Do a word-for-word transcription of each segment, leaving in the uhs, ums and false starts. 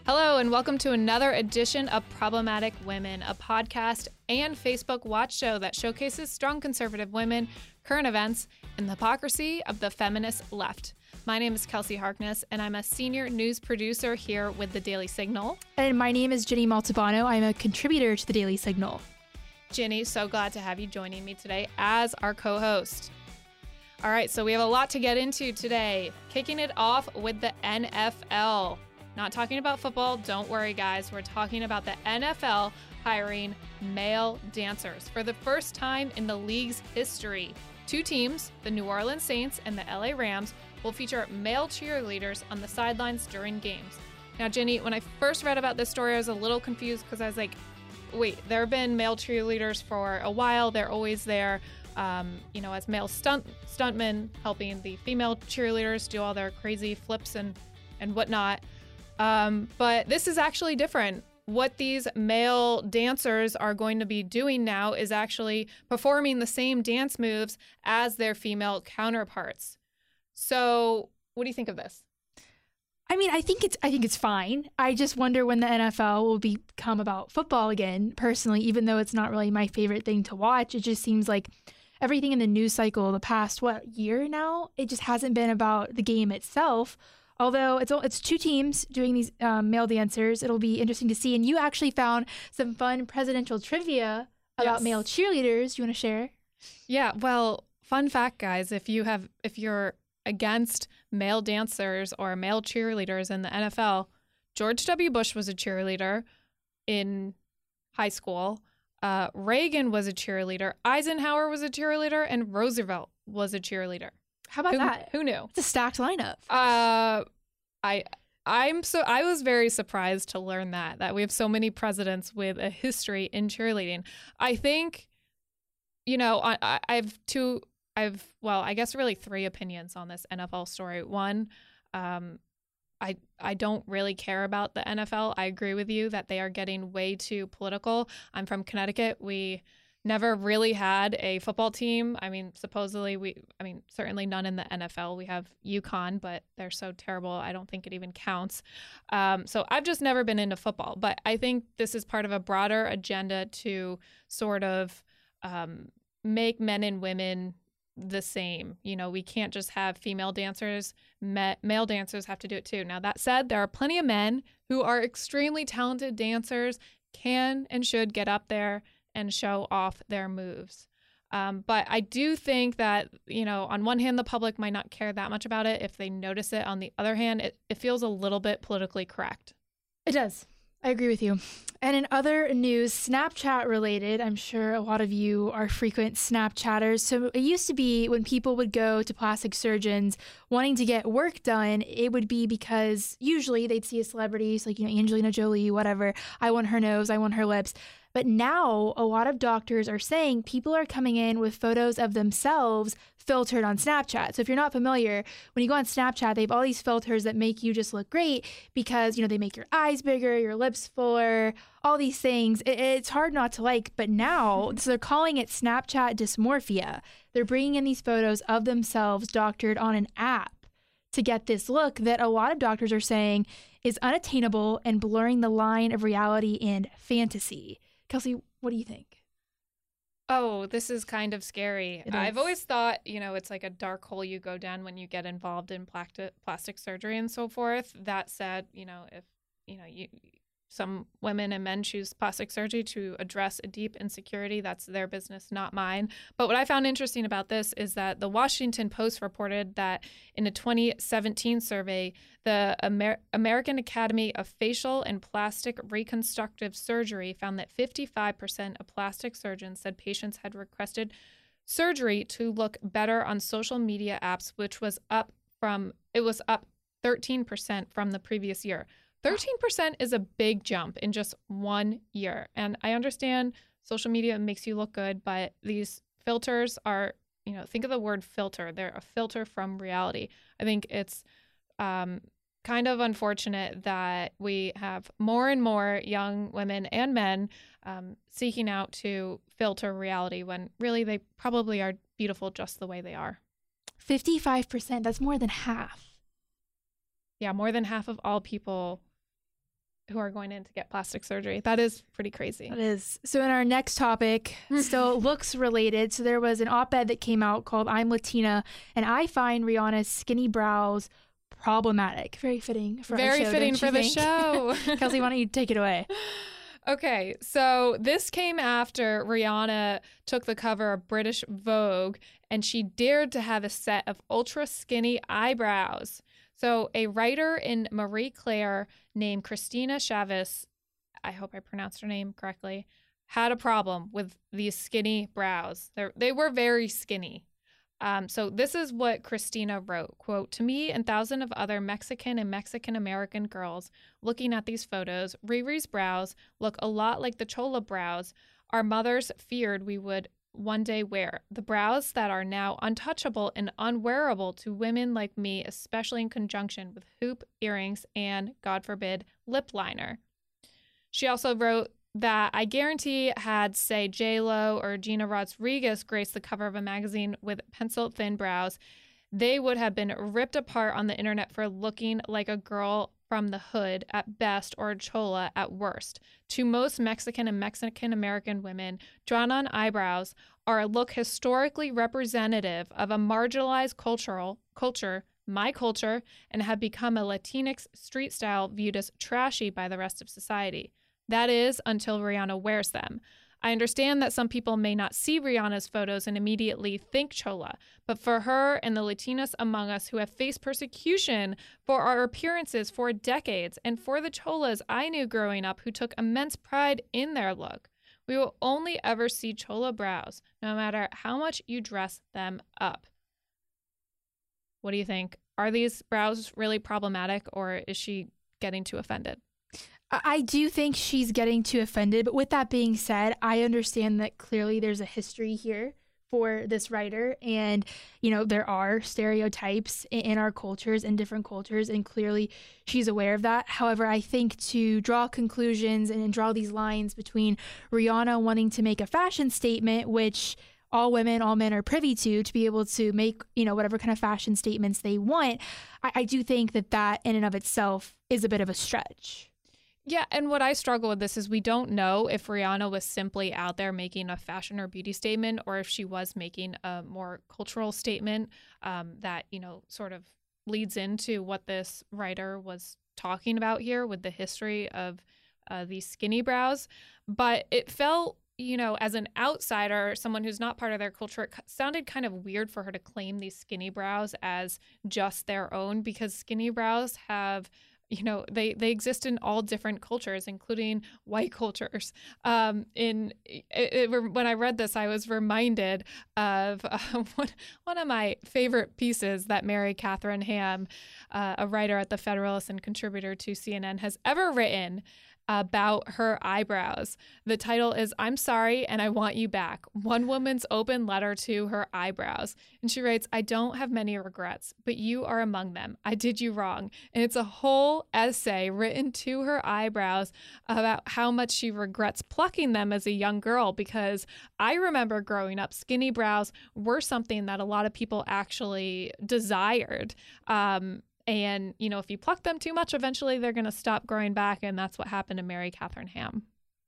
Hello, and welcome to another edition of Problematic Women, a podcast and Facebook watch show that showcases strong conservative women, current events, and the hypocrisy of the feminist left. My name is Kelsey Harkness, and I'm a senior news producer here with The Daily Signal. And my name is Ginny Maltabano. I'm a contributor to The Daily Signal. Ginny, so glad to have you joining me today as our co-host. All right, so we have a lot to get into today. Kicking it off with the N F L. Not talking about football, don't worry guys. We're talking about the N F L hiring male dancers. For the first time in the league's history, two teams, the New Orleans Saints and the L A Rams, will feature male cheerleaders on the sidelines during games. Now, Ginny, when I first read about this story, I was a little confused because I was like, wait, there have been male cheerleaders for a while. They're always there, um, you know, as male stunt stuntmen helping the female cheerleaders do all their crazy flips and, and whatnot. Um, but this is actually different. What these male dancers are going to be doing now is actually performing the same dance moves as their female counterparts. So what do you think of this? I mean, I think it's I think it's fine. I just wonder when the N F L will become about football again, personally, even though it's not really my favorite thing to watch. It just seems like everything in the news cycle the past, what, year now, it just hasn't been about the game itself. Although it's it's two teams doing these um, male dancers, it'll be interesting to see. And you actually found some fun presidential trivia about Yes. male cheerleaders. You want to share? Yeah, well, fun fact, guys, if you have if you're against male dancers or male cheerleaders in the N F L, George W. Bush was a cheerleader in high school. Uh, Reagan was a cheerleader. Eisenhower was a cheerleader, and Roosevelt was a cheerleader. How about Who, that? who knew? It's a stacked lineup. Uh, I I'm so I was very surprised to learn that that we have so many presidents with a history in cheerleading. I think, you know, I, I I've two I've well I guess really three opinions on this N F L story. One, um, I I don't really care about the N F L. I agree with you that they are getting way too political. I'm from Connecticut. We never really had a football team. I mean, supposedly we, I mean, certainly none in the N F L. We have UConn, but they're so terrible. I don't think it even counts. Um, so I've just never been into football, but I think this is part of a broader agenda to sort of um, make men and women the same. You know, we can't just have female dancers, ma- male dancers have to do it too. Now, that said, there are plenty of men who are extremely talented dancers, can and should get up there and show off their moves. Um, but I do think that, you know, on one hand, the public might not care that much about it if they notice it. On the other hand, it, it feels a little bit politically correct. It does. I agree with you. And in other news, Snapchat related, I'm sure a lot of you are frequent Snapchatters. So it used to be when people would go to plastic surgeons wanting to get work done, it would be because usually they'd see a celebrity, so like, you know, Angelina Jolie, whatever. I want her nose, I want her lips. But now a lot of doctors are saying people are coming in with photos of themselves filtered on Snapchat. So if you're not familiar, when you go on Snapchat, they have all these filters that make you just look great because, you know, they make your eyes bigger, your lips fuller, all these things. It, it's hard not to like. But now, so they're calling it Snapchat dysmorphia. They're bringing in these photos of themselves doctored on an app to get this look that a lot of doctors are saying is unattainable and blurring the line of reality and fantasy. Kelsey, what do you think? Oh, this is kind of scary. It I've is. always thought, you know, it's like a dark hole you go down when you get involved in plastic plastic surgery and so forth. That said, you know, if, you know, you some women and men choose plastic surgery to address a deep insecurity, that's their business, not mine. But what I found interesting about this is that the Washington Post reported that in a twenty seventeen survey, the Amer- American Academy of Facial and Plastic Reconstructive Surgery found that fifty-five percent of plastic surgeons said patients had requested surgery to look better on social media apps, which was up from, it was up thirteen percent from the previous year. thirteen percent is a big jump in just one year. And I understand social media makes you look good, but these filters are, you know, think of the word filter. They're a filter from reality. I think it's um, kind of unfortunate that we have more and more young women and men um, seeking out to filter reality when really they probably are beautiful just the way they are. fifty-five percent, that's more than half. Yeah, more than half of all people who are going in to get plastic surgery. That is pretty crazy. That is. So in our next topic, still looks related. So there was an op-ed that came out called I'm Latina, and I find Rihanna's skinny brows problematic. Very fitting for Very our show, fitting don't you for the think? show. Kelsey, why don't you take it away? Okay, so this came after Rihanna took the cover of British Vogue, and she dared to have a set of ultra skinny eyebrows. So a writer in Marie Claire named Christina Chavez, I hope I pronounced her name correctly, had a problem with these skinny brows. They're, they were very skinny. Um, so this is what Christina wrote, quote, "To me and thousands of other Mexican and Mexican-American girls looking at these photos, Riri's brows look a lot like the Chola brows our mothers feared we would one day wear. The brows that are now untouchable and unwearable to women like me, especially in conjunction with hoop, earrings, and, God forbid, lip liner." She also wrote that I guarantee had, say, J-Lo or Gina Rodriguez graced the cover of a magazine with pencil-thin brows, they would have been ripped apart on the internet for looking like a girl from the hood at best or a chola at worst. To most Mexican and Mexican-American women, drawn-on eyebrows are a look historically representative of a marginalized cultural culture, my culture, and have become a Latinx street style viewed as trashy by the rest of society. That is, until Rihanna wears them. I understand that some people may not see Rihanna's photos and immediately think chola, but for her and the Latinas among us who have faced persecution for our appearances for decades, and for the cholas I knew growing up who took immense pride in their look, we will only ever see chola brows, no matter how much you dress them up. What do you think? Are these brows really problematic, or is she getting too offended? I do think she's getting too offended, but with that being said, I understand that clearly there's a history here for this writer, and you know there are stereotypes in our cultures and different cultures, and clearly she's aware of that. However, I think to draw conclusions and draw these lines between Rihanna wanting to make a fashion statement, which all women, all men are privy to, to be able to make, you know, whatever kind of fashion statements they want, I, I do think that that in and of itself is a bit of a stretch. Yeah, and what I struggle with this is we don't know if Rihanna was simply out there making a fashion or beauty statement, or if she was making a more cultural statement um, that, you know, sort of leads into what this writer was talking about here with the history of uh, these skinny brows. But it felt, you know, as an outsider, someone who's not part of their culture, it sounded kind of weird for her to claim these skinny brows as just their own, because skinny brows have, you know, they, they exist in all different cultures, including white cultures. Um, in it, it, when I read this, I was reminded of uh, one, one of my favorite pieces that Mary Catherine Ham, uh, a writer at The Federalist and contributor to C N N, has ever written about her eyebrows. The title is "I'm Sorry and I Want You Back, One Woman's Open Letter to Her Eyebrows." And she writes, "I don't have many regrets, but you are among them. I did you wrong." And it's a whole essay written to her eyebrows about how much she regrets plucking them as a young girl, because I remember growing up, skinny brows were something that a lot of people actually desired. Um, And, you know, if you pluck them too much, eventually they're going to stop growing back. And that's what happened to Mary Catherine Ham.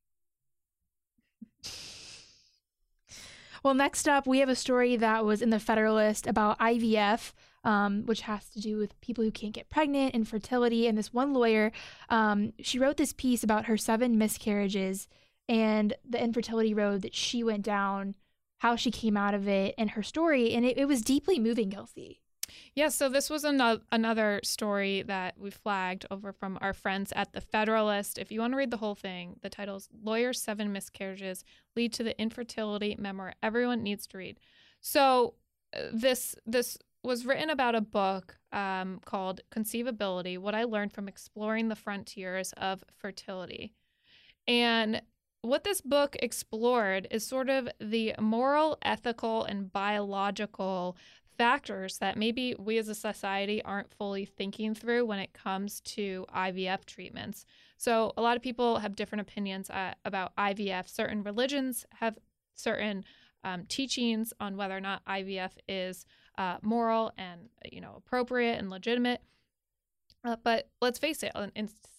Well, next up, we have a story that was in the Federalist about I V F, um, which has to do with people who can't get pregnant, infertility. And this one lawyer, um, she wrote this piece about her seven miscarriages and the infertility road that she went down, how she came out of it, and her story. And it, it was deeply moving, Kelsey. Yeah, so this was another another story that we flagged over from our friends at The Federalist. If you want to read the whole thing, the title is "Lawyer's Seven Miscarriages Lead to the Infertility Memoir Everyone Needs to Read." So uh, this this was written about a book um, called Conceivability, What I Learned from Exploring the Frontiers of Fertility. And what this book explored is sort of the moral, ethical, and biological factors that maybe we as a society aren't fully thinking through when it comes to I V F treatments. So a lot of people have different opinions uh, about I V F. Certain religions have certain um, teachings on whether or not I V F is uh, moral and, you know, appropriate and legitimate. Uh, but let's face it, in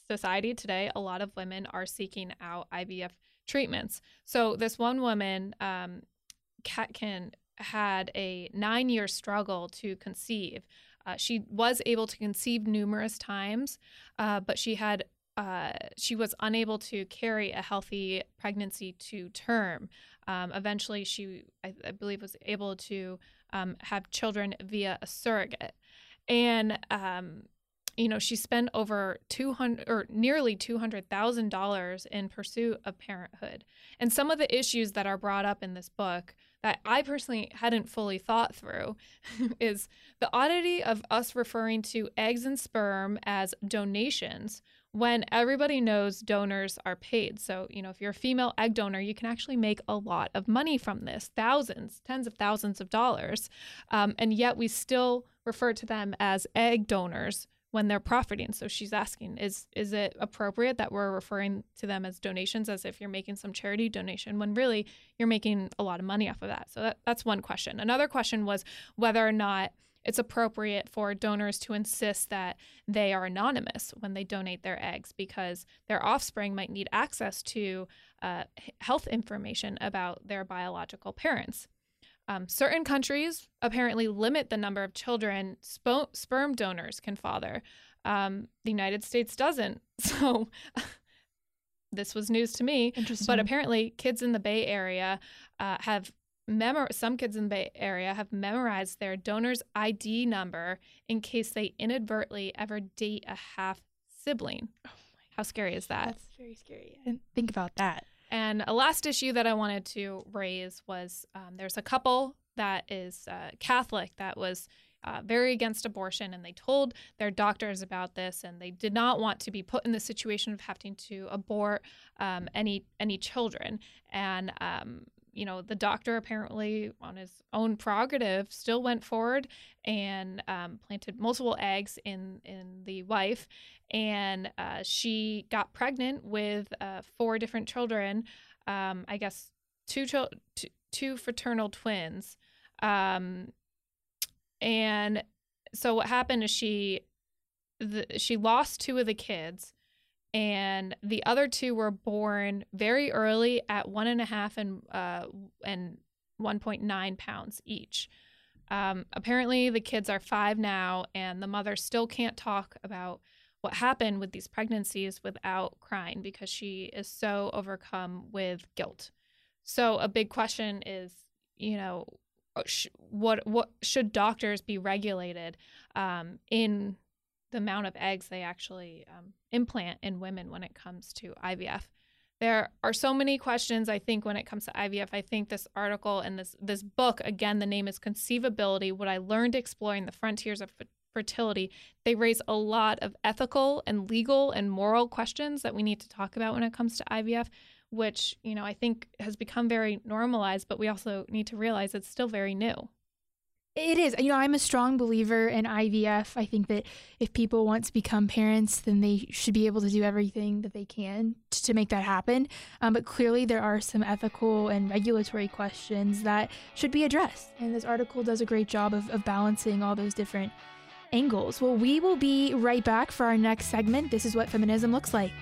society today, a lot of women are seeking out I V F treatments. So this one woman, um, Katkin, had a nine-year struggle to conceive. Uh, she was able to conceive numerous times, uh, but she had uh, she was unable to carry a healthy pregnancy to term. Um, eventually, she, I, I believe, was able to um, have children via a surrogate. And, um, you know, she spent over two hundred or nearly two hundred thousand dollars in pursuit of parenthood. And some of the issues that are brought up in this book that I personally hadn't fully thought through is the oddity of us referring to eggs and sperm as donations when everybody knows donors are paid. So, you know, if you're a female egg donor, you can actually make a lot of money from this, thousands, tens of thousands of dollars. Um, and yet we still refer to them as egg donors when they're profiting. So she's asking, is is it appropriate that we're referring to them as donations as if you're making some charity donation when really you're making a lot of money off of that? So that, that's one question. Another question was whether or not it's appropriate for donors to insist that they are anonymous when they donate their eggs because their offspring might need access to uh, health information about their biological parents. Um, certain countries apparently limit the number of children sp- sperm donors can father. Um, the United States doesn't. So this was news to me. Interesting. But apparently kids in the Bay Area uh, have Memor- some kids in the Bay Area have memorized their donor's I D number in case they inadvertently ever date a half sibling. Oh How scary is that? That's very scary. I didn't think about that. And a last issue that I wanted to raise was um, there's a couple that is uh, Catholic that was uh, very against abortion, and they told their doctors about this, and they did not want to be put in the situation of having to abort um, any any children. And um, you know, the doctor apparently on his own prerogative still went forward and um, planted multiple eggs in, in the wife. And uh, she got pregnant with uh, four different children, um, I guess two, chil- two, two fraternal twins. Um, and so what happened is she, the, she lost two of the kids. And the other two were born very early at one and a half and uh, and one point nine pounds each. Um, apparently, the kids are five now, and the mother still can't talk about what happened with these pregnancies without crying because she is so overcome with guilt. So a big question is, you know, sh- what what should doctors be regulated um, in the amount of eggs they actually um, implant in women when it comes to I V F. There are so many questions, I think, when it comes to I V F. I think this article and this this book, again, the name is Conceivability, What I Learned Exploring the Frontiers of F- Fertility. They raise a lot of ethical and legal and moral questions that we need to talk about when it comes to I V F, which, you know, I think has become very normalized, but we also need to realize it's still very new. It is. You know, I'm a strong believer in I V F. I think that if people want to become parents, then they should be able to do everything that they can to, to make that happen. Um, but clearly there are some ethical and regulatory questions that should be addressed. And this article does a great job of, of balancing all those different angles. Well, we will be right back for our next segment. This is what feminism looks like.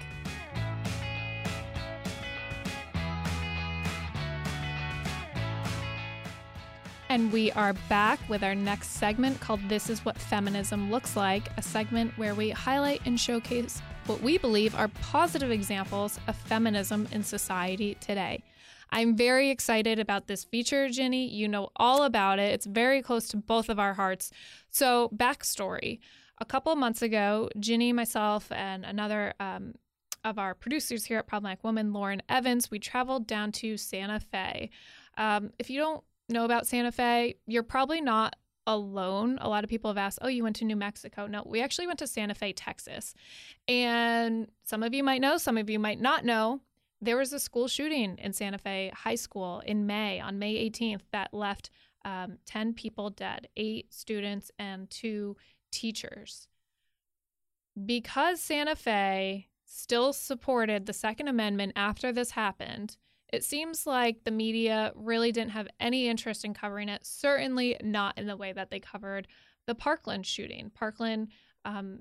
And we are back with our next segment called This is What Feminism Looks Like, a segment where we highlight and showcase what we believe are positive examples of feminism in society today. I'm very excited about this feature, Ginny. You know all about it. It's very close to both of our hearts. So, backstory. A couple of months ago, Ginny, myself, and another um, of our producers here at Problematic Woman, Lauren Evans, we traveled down to Santa Fe. Um, if you don't know about Santa Fe, you're probably not alone. A lot of people have asked, oh, you went to New Mexico. No, we actually went to Santa Fe, Texas. And some of you might know, some of you might not know, there was a school shooting in Santa Fe High School in May, on May eighteenth, that left um, ten people dead, eight students and two teachers. Because Santa Fe still supported the Second Amendment after this happened, it seems like the media really didn't have any interest in covering it, certainly not in the way that they covered the Parkland shooting. Parkland, um,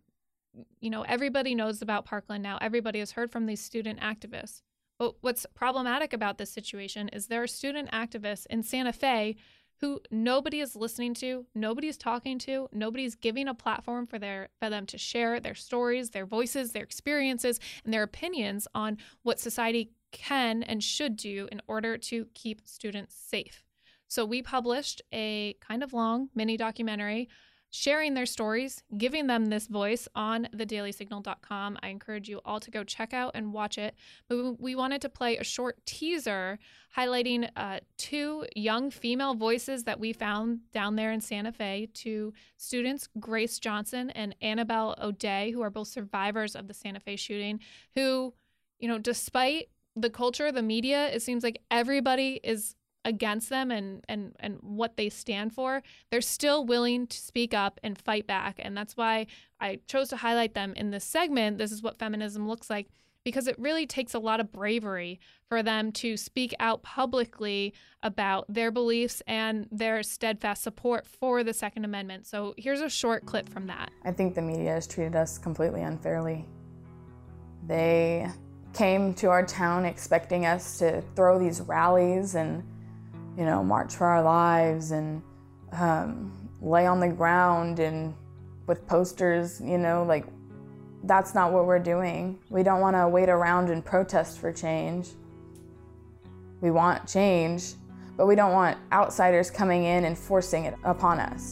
you know, everybody knows about Parkland now. Everybody has heard from these student activists. But what's problematic about this situation is there are student activists in Santa Fe who nobody is listening to, nobody's talking to, nobody's giving a platform for their for them to share their stories, their voices, their experiences, and their opinions on what society can and should do in order to keep students safe. So we published a kind of long mini documentary sharing their stories, giving them this voice on the daily signal dot com. I encourage you all to go check out and watch it. But we wanted to play a short teaser highlighting uh, two young female voices that we found down there in Santa Fe, two students, Grace Johnson and Annabelle O'Day, who are both survivors of the Santa Fe shooting, who, you know, despite the culture, the media, it seems like everybody is against them and, and, and what they stand for, they're still willing to speak up and fight back. And that's why I chose to highlight them in this segment. This is what feminism looks like, because it really takes a lot of bravery for them to speak out publicly about their beliefs and their steadfast support for the Second Amendment. So here's a short clip from that. I think the media has treated us completely unfairly. They came to our town expecting us to throw these rallies and, you know, march for our lives and um, lay on the ground and with posters, you know, like, that's not what we're doing. We don't want to wait around and protest for change. We want change, but we don't want outsiders coming in and forcing it upon us.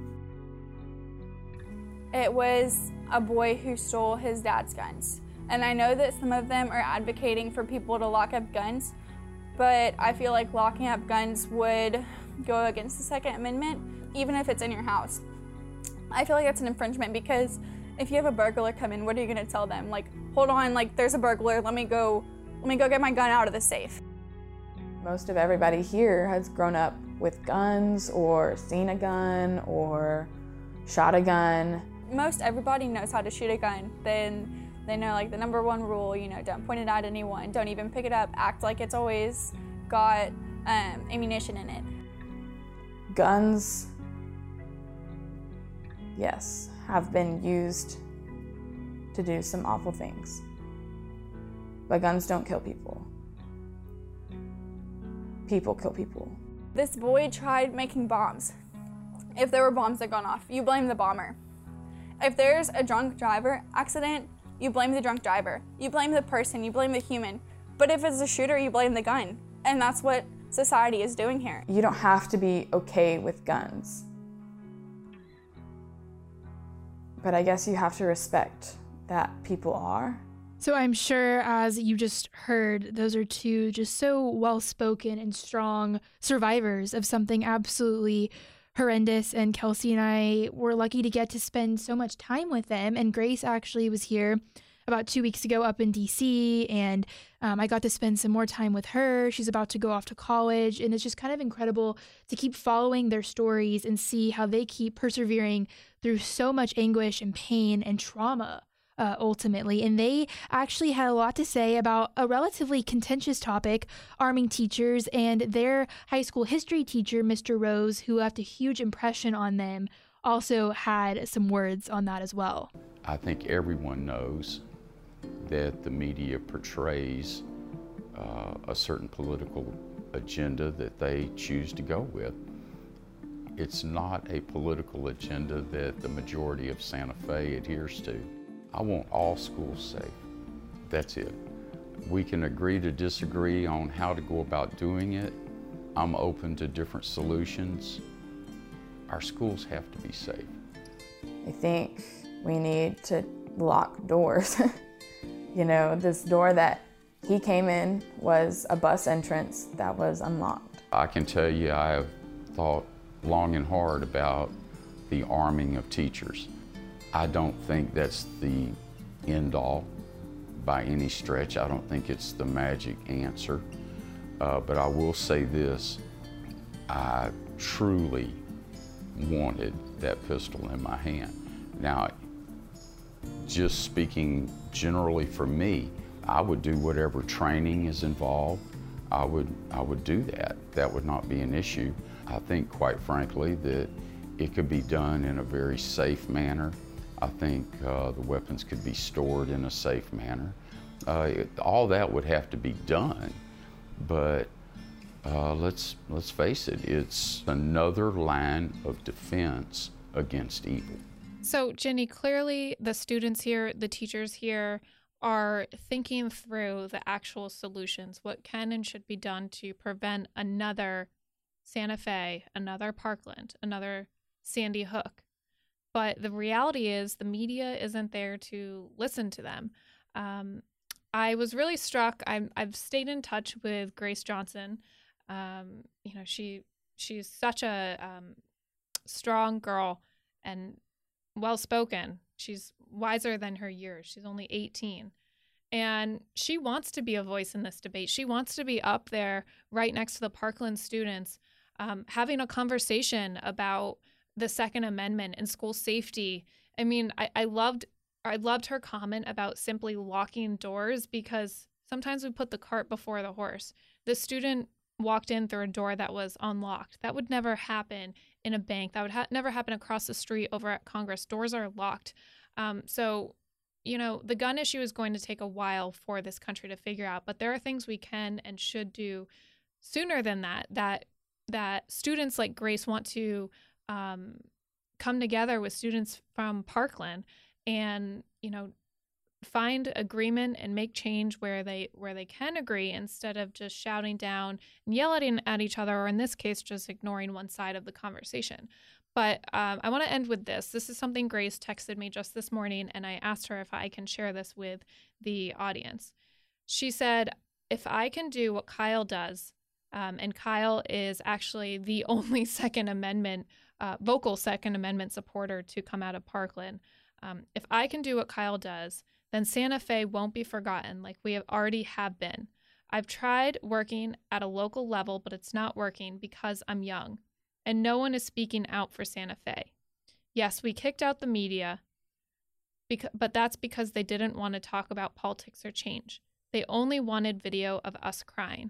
It was a boy who stole his dad's guns. And I know that some of them are advocating for people to lock up guns, but I feel like locking up guns would go against the Second Amendment, even if it's in your house. I feel like that's an infringement because if you have a burglar come in, what are you gonna tell them? Like, hold on, like there's a burglar, let me go, let me go get my gun out of the safe. Most of everybody here has grown up with guns or seen a gun or shot a gun. Most everybody knows how to shoot a gun. Then they know like the number one rule, you know, don't point it at anyone, don't even pick it up, act like it's always got um, ammunition in it. Guns, yes, have been used to do some awful things. But guns don't kill people. People kill people. This boy tried making bombs. If there were bombs that gone off, you blame the bomber. If there's a drunk driver accident, you blame the drunk driver. You blame the person, you blame the human. But if it's a shooter, you blame the gun. And that's what society is doing here. You don't have to be okay with guns. But I guess you have to respect that people are. So I'm sure, as you just heard, those are two just so well-spoken and strong survivors of something absolutely horrendous. And Kelsey and I were lucky to get to spend so much time with them. And Grace actually was here about two weeks ago up in D C, and um, I got to spend some more time with her. She's about to go off to college, and it's just kind of incredible to keep following their stories and see how they keep persevering through so much anguish and pain and trauma. Uh, ultimately. And they actually had a lot to say about a relatively contentious topic, arming teachers, and their high school history teacher, Mister Rose, who left a huge impression on them, also had some words on that as well. I think everyone knows that the media portrays uh, a certain political agenda that they choose to go with. It's not a political agenda that the majority of Santa Fe adheres to. I want all schools safe. That's it. We can agree to disagree on how to go about doing it. I'm open to different solutions. Our schools have to be safe. I think we need to lock doors. You know, this door that he came in was a bus entrance that was unlocked. I can tell you I have thought long and hard about the arming of teachers. I don't think that's the end all by any stretch. I don't think it's the magic answer. Uh, but I will say this, I truly wanted that pistol in my hand. Now, just speaking generally for me, I would do whatever training is involved. I would, I would do that. That would not be an issue. I think, quite frankly, that it could be done in a very safe manner I think uh, the weapons could be stored in a safe manner. Uh, it, all that would have to be done, but uh, let's, let's face it, it's another line of defense against evil. So, Jenny, clearly the students here, the teachers here, are thinking through the actual solutions, what can and should be done to prevent another Santa Fe, another Parkland, another Sandy Hook. But the reality is the media isn't there to listen to them. Um, I was really struck. I'm, I've stayed in touch with Grace Johnson. Um, you know, she she's such a um, strong girl and well-spoken. She's wiser than her years. She's only eighteen. And she wants to be a voice in this debate. She wants to be up there right next to the Parkland students, um, having a conversation about the Second Amendment and school safety. I mean, I, I loved I loved her comment about simply locking doors, because sometimes we put the cart before the horse. The student walked in through a door that was unlocked. That would never happen in a bank. That would ha- never happen across the street over at Congress. Doors are locked. Um, so, you know, the gun issue is going to take a while for this country to figure out, but there are things we can and should do sooner than that, that that students like Grace want to um, come together with students from Parkland and, you know, find agreement and make change where they where they can agree, instead of just shouting down and yelling at each other, or in this case, just ignoring one side of the conversation. But um, I want to end with this. This is something Grace texted me just this morning, and I asked her if I can share this with the audience. She said, if I can do what Kyle does, um, and Kyle is actually the only Second Amendment, uh, vocal Second Amendment supporter to come out of Parkland, um, if I can do what Kyle does, then Santa Fe won't be forgotten like we have already have been. I've tried working at a local level, but it's not working because I'm young, and no one is speaking out for Santa Fe. Yes, we kicked out the media, because, but that's because they didn't want to talk about politics or change. They only wanted video of us crying.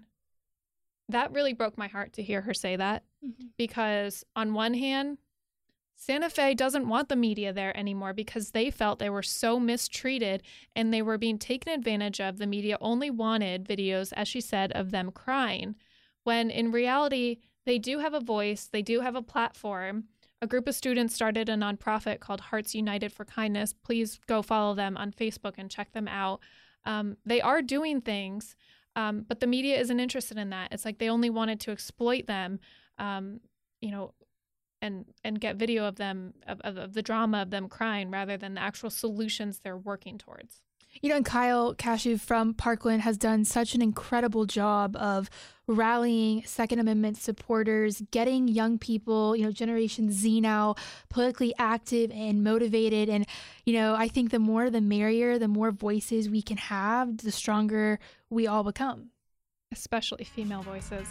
That really broke my heart to hear her say that, mm-hmm. because on one hand, Santa Fe doesn't want the media there anymore because they felt they were so mistreated and they were being taken advantage of. The media only wanted videos, as she said, of them crying, when in reality, they do have a voice, they do have a platform. A group of students started a nonprofit called Hearts United for Kindness. Please go follow them on Facebook and check them out. Um, they are doing things, um, but the media isn't interested in that. It's like they only wanted to exploit them, um, you know, and and get video of them, of, of, of the drama of them crying, rather than the actual solutions they're working towards. You know, and Kyle Kashuv from Parkland has done such an incredible job of rallying Second Amendment supporters, getting young people, you know, Generation Z now, politically active and motivated. And, you know, I think the more the merrier, the more voices we can have, the stronger we all become. Especially female voices.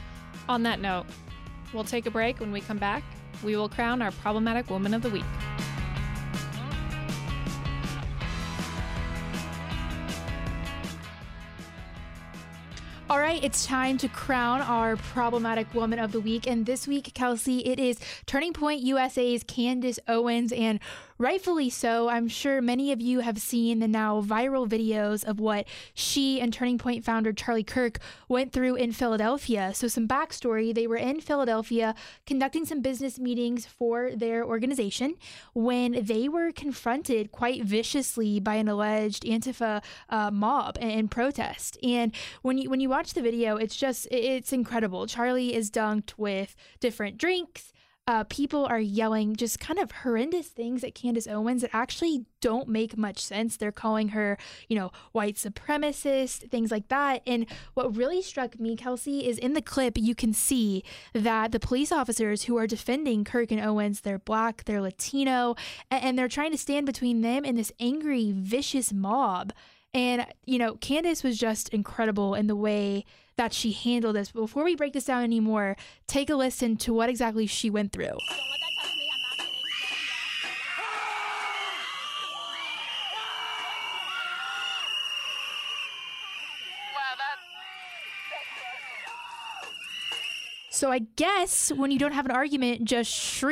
On that note, we'll take a break. When we come back, we will crown our Problematic Woman of the Week. All right, it's time to crown our Problematic Woman of the Week. And this week, Kelsey, it is Turning Point U S A's Candace Owens, and rightfully so. I'm sure many of you have seen the now viral videos of what she and Turning Point founder Charlie Kirk went through in Philadelphia. So some backstory, they were in Philadelphia conducting some business meetings for their organization when they were confronted quite viciously by an alleged Antifa uh, mob and, and protest. And when you when you watch the video, it's just, it's incredible. Charlie is dunked with different drinks. Uh, people are yelling just kind of horrendous things at Candace Owens that actually don't make much sense. They're calling her, you know, white supremacist, things like that. And what really struck me, Kelsey, is in the clip, you can see that the police officers who are defending Kirk and Owens, they're black, they're Latino, and, and they're trying to stand between them and this angry, vicious mob. And, you know, Candace was just incredible in the way that she handled this. But before we break this down anymore, take a listen to what exactly she went through. Don't let that touch me. I'm not kidding. Wow, that... So I guess when you don't have an argument, just shriek.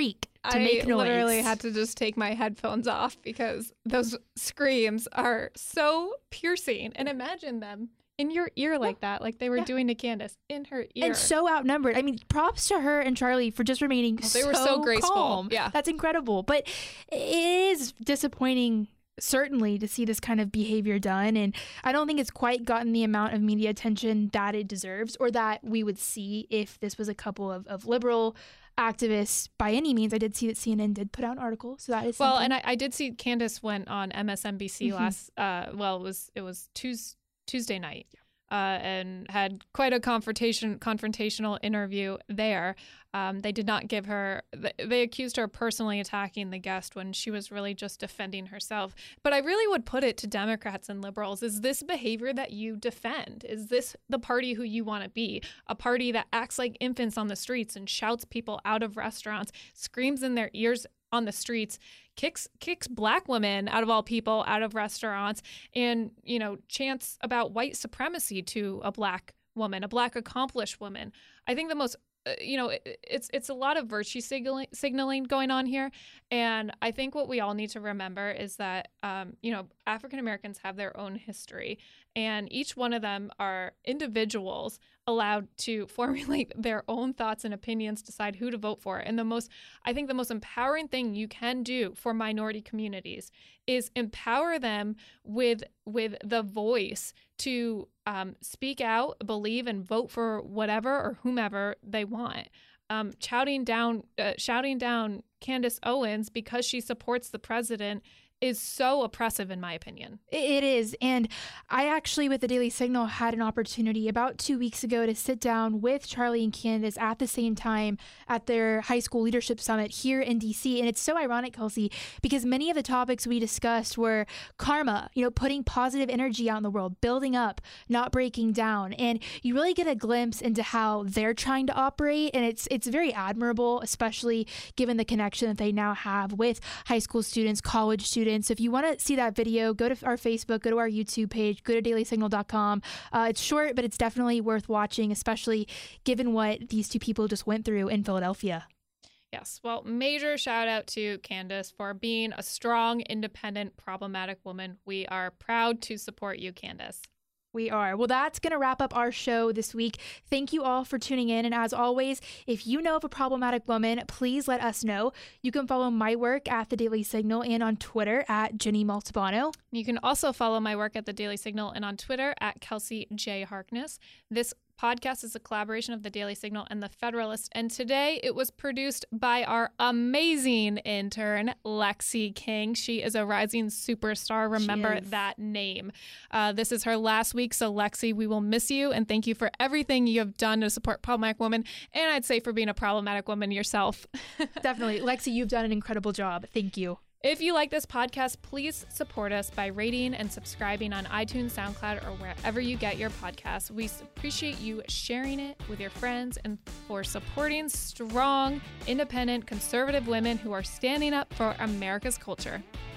to I make noise. literally had to just take my headphones off because those screams are so piercing. And imagine them in your ear like that, like they were Yeah. doing to Candace in her ear. And so outnumbered. I mean, props to her and Charlie for just remaining Oh, they so were so graceful. calm. Yeah. That's incredible. But it is disappointing, certainly, to see this kind of behavior done. And I don't think it's quite gotten the amount of media attention that it deserves or that we would see if this was a couple of, of liberal activists by any means. I did see that C N N did put out an article, so that is well, something. and I, I did see Candace went on M S N B C Mhm. last, uh, well, it was, it was Tuesday, Tuesday night. Uh, and had quite a confrontation confrontational interview there. Um, they did not give her. They accused her of personally attacking the guest when she was really just defending herself. But I really would put it to Democrats and liberals: is this behavior that you defend? Is this the party who you want to be? A party that acts like infants on the streets and shouts people out of restaurants, screams in their ears on the streets, kicks kicks black women out of all people out of restaurants, and you know chants about white supremacy to a black woman, a black accomplished woman. I think the most uh, you know it, it's it's a lot of virtue signaling, signaling going on here, and I think what we all need to remember is that um, you know African Americans have their own history, and each one of them are individuals allowed to formulate their own thoughts and opinions, decide who to vote for. And the most, I think the most empowering thing you can do for minority communities is empower them with with the voice to um, speak out, believe, and vote for whatever or whomever they want. Um, shouting down, uh, shouting down Candace Owens because she supports the president is so oppressive, in my opinion. It is. And I actually, with the Daily Signal, had an opportunity about two weeks ago to sit down with Charlie and Candace at the same time at their high school leadership summit here in D C. And it's so ironic, Kelsey, because many of the topics we discussed were karma, you know, putting positive energy out in the world, building up, not breaking down. And you really get a glimpse into how they're trying to operate. And it's it's very admirable, especially given the connection that they now have with high school students, college students. So if you want to see that video, go to our Facebook, go to our YouTube page, go to daily signal dot com. Uh, it's short, but it's definitely worth watching, especially given what these two people just went through in Philadelphia. Yes. Well, major shout out to Candace for being a strong, independent, problematic woman. We are proud to support you, Candace. We are. Well, that's going to wrap up our show this week. Thank you all for tuning in. And as always, if you know of a problematic woman, please let us know. You can follow my work at The Daily Signal and on Twitter at Jenny Maltabano. You can also follow my work at The Daily Signal and on Twitter at Kelsey J. Harkness. This podcast is a collaboration of The Daily Signal and The Federalist, and today it was produced by our amazing intern, Lexi King. She is a rising superstar. Remember is. that name. Uh, this is her last week, so Lexi, we will miss you, and thank you for everything you have done to support problematic women, and I'd say for being a problematic woman yourself. Definitely. Lexi, you've done an incredible job. Thank you. If you like this podcast, please support us by rating and subscribing on iTunes, SoundCloud, or wherever you get your podcasts. We appreciate you sharing it with your friends and for supporting strong, independent, conservative women who are standing up for America's culture.